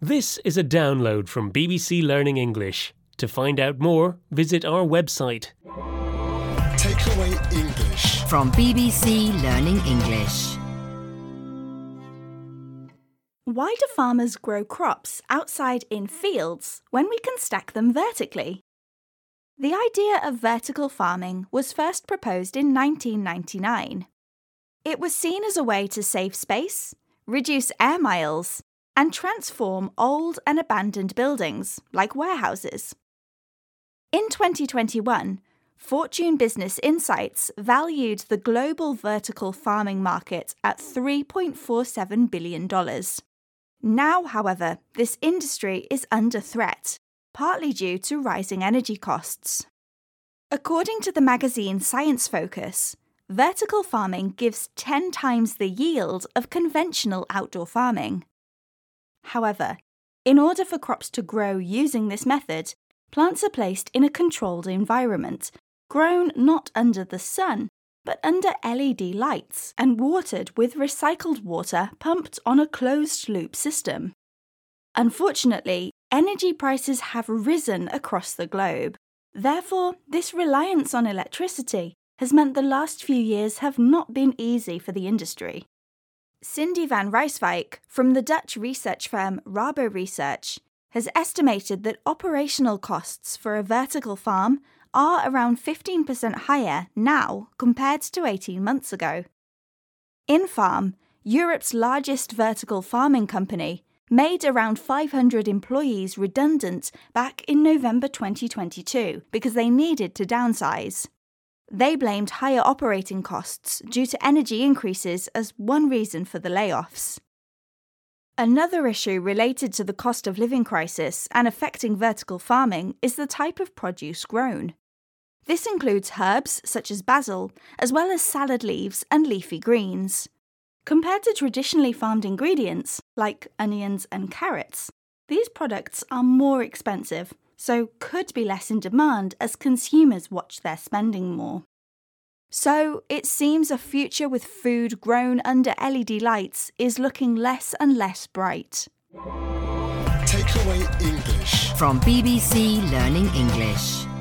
This is a download from BBC Learning English. To find out more, visit our website. Takeaway English From BBC Learning English. Why do farmers grow crops outside in fields when we can stack them vertically? The idea of vertical farming was first proposed in 1999. It was seen as a way to save space, reduce air miles, and transform old and abandoned buildings, like warehouses. In 2021, Fortune Business Insights valued the global vertical farming market at $3.47 billion. Now, however, this industry is under threat, partly due to rising energy costs. According to the magazine Science Focus, vertical farming gives 10 times the yield of conventional outdoor farming. However, in order for crops to grow using this method, plants are placed in a controlled environment, grown not under the sun, but under LED lights and watered with recycled water pumped on a closed-loop system. Unfortunately, energy prices have risen across the globe. Therefore, this reliance on electricity has meant the last few years have not been easy for the industry. Cindy van Rijswijk from the Dutch research firm Rabo Research has estimated that operational costs for a vertical farm are around 15% higher now compared to 18 months ago. Infarm, Europe's largest vertical farming company, made around 500 employees redundant back in November 2022 because they needed to downsize. They blamed higher operating costs due to energy increases as one reason for the layoffs. Another issue related to the cost of living crisis and affecting vertical farming is the type of produce grown. This includes herbs such as basil, as well as salad leaves and leafy greens. Compared to traditionally farmed ingredients, like onions and carrots, these products are more expensive, so could be less in demand as consumers watch their spending more. So, it seems a future with food grown under LED lights is looking less and less bright. Takeaway English From BBC Learning English.